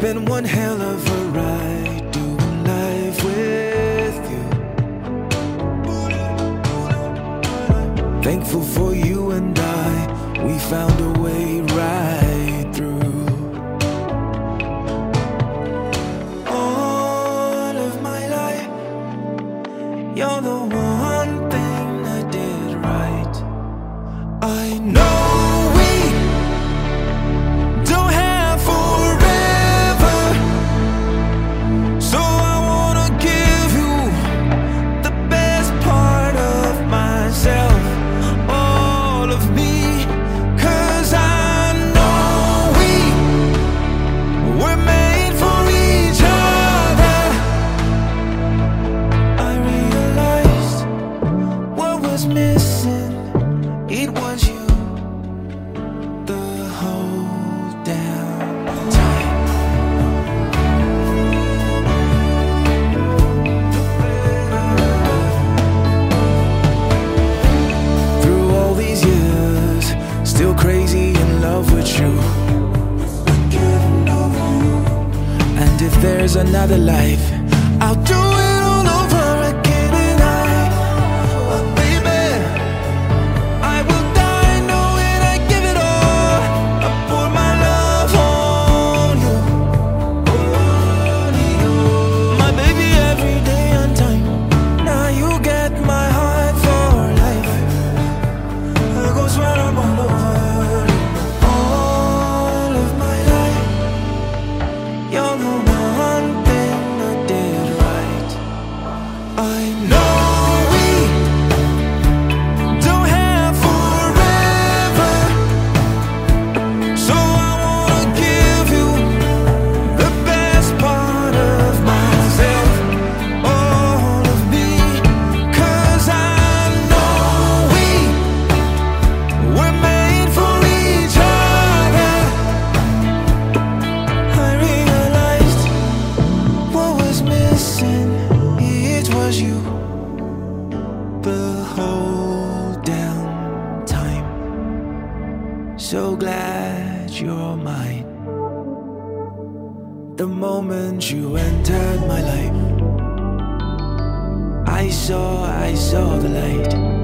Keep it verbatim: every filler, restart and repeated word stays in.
been one hell of a ride doing life with you. Thankful for you and I, we found a way right through. All of my life, you're the one thing I did right. I know we don't have forever, so I wanna give you the best part of myself, all of me, 'cause I know we were made for each other. I realized what was missing, it was you the whole damn time. Through all these years, still crazy in love with you. And if there's another life, I'll do it all over again. And I, oh baby, I will die knowing I give it all. I pour my love on you, on you, my baby, every day on time. Now you get my heart for life. I go swear I'm all over you. All of my life, you're the one thing I did right. I know we don't have forever, so I wanna give you the best part of myself, all of me, 'cause I know we were made for each other. I realized what was missing, it was you the whole damn time. So glad you're mine. The moment you entered my life, I saw, I saw the light.